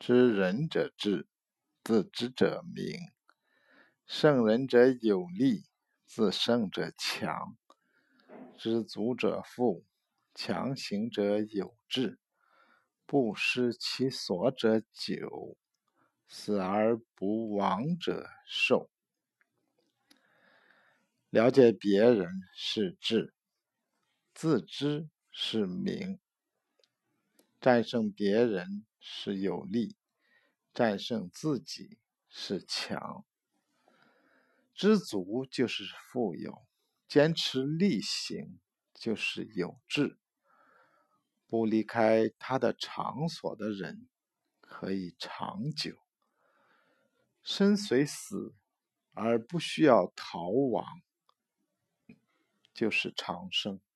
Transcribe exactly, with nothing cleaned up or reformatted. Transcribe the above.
知人者智，自知者明。胜人者有力，自胜者强。知足者富，强行者有志。不失其所者久，死而不亡者寿。了解别人是智，自知是明。战胜别人是有力，战胜自己是强。知足就是富有，坚持力行就是有志。不离开他的场所的人可以长久。身虽死而不需要逃亡，就是长生。